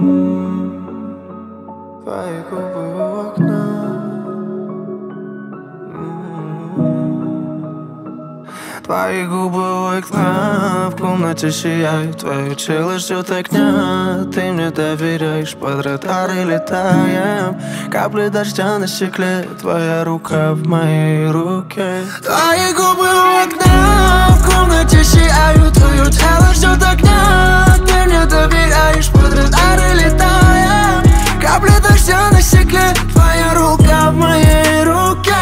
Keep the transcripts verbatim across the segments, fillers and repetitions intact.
Твои губы у окна. Твои губы у окна, в комнате сияют. Твое тело ждет огня. Ты мне доверяешь, под радары летаем. Капли дождя на стекле, твоя рука в моей руке. Твои губы у окна, в комнате сияют. Твое тело ждет огня. Ты мне доверяешь, под радары летаем. Капли дождя на стекле, твоя рука в моей руке.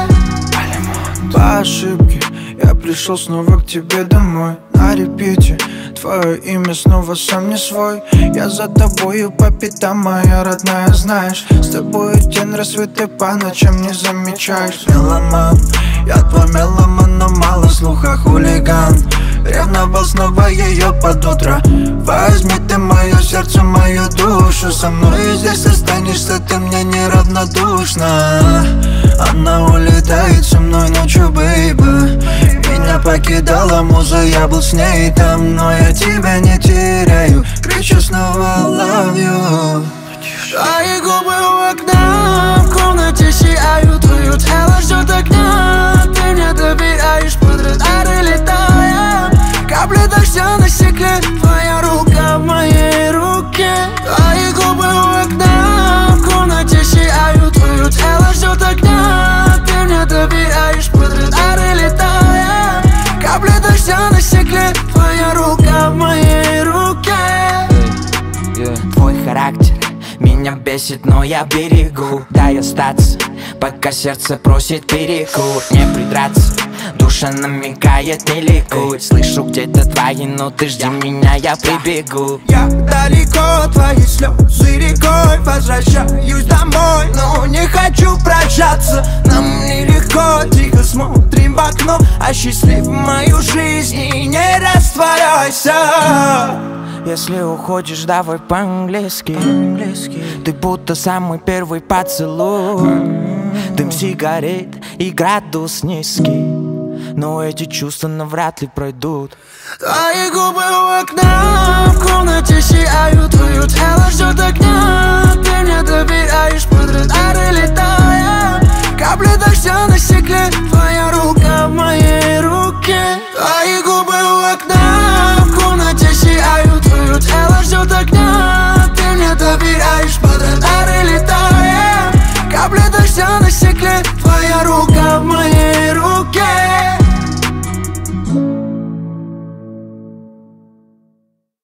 По ошибке я пришел снова к тебе домой. На репите твое имя снова сам не свой. Я за тобою по пятам, моя родная, знаешь. С тобой день рассвет и по ночам не замечаешь. Меломан, я твой меломан, но мало слуха, хулиган. Ревновал снова ее под утро. Возьми ты мое сердце, мою душу. Со мной здесь останешься, ты мне неравнодушна. Она улетает со мной ночью, бейби. Меня покидала муза, я был с ней там. Но я тебя не теряю, кричу снова love you. Твои губы у окна, в комнате сияют. Твое тело ждет огня. Ты мне доверяешь, под радары летаем. Капли дождя на стекле, твоя рука в моей руке. Твои губы у окна, в комнате сияют. Твое тело ждет огня. Ты мне доверяешь, под радары летаем. Капли дождя на стекле, твоя рука в моей руке. Твой характер меня бесит, но я берегу. Дай остаться, пока сердце просит перекур. Не придраться, душа намекает, не ликует. Слышу где-то твои ноты, жди меня, я прибегу. Я далеко, твои слезы рекой. Возвращаюсь домой, но не хочу прощаться. Нам нелегко, тихо смотрим в окно. Осчастливь мою жизнь и не растворяйся. Если уходишь, давай по-английски. Ты будто самый первый поцелуй. Дым сигарет и градус низкий, но эти чувства навряд ли пройдут. Твои губы у окна, в комнате сияют. Твое тело ждет огня. Ты мне доверяешь, под радары летаем. Капли дождя на стекле, твоя рука в моей руке. Твои губы у окна, в комнате сияют. Твое тело ждет огня. Ты мне доверяешь, под радары летаем. Капли дождя на стекле, твоя рука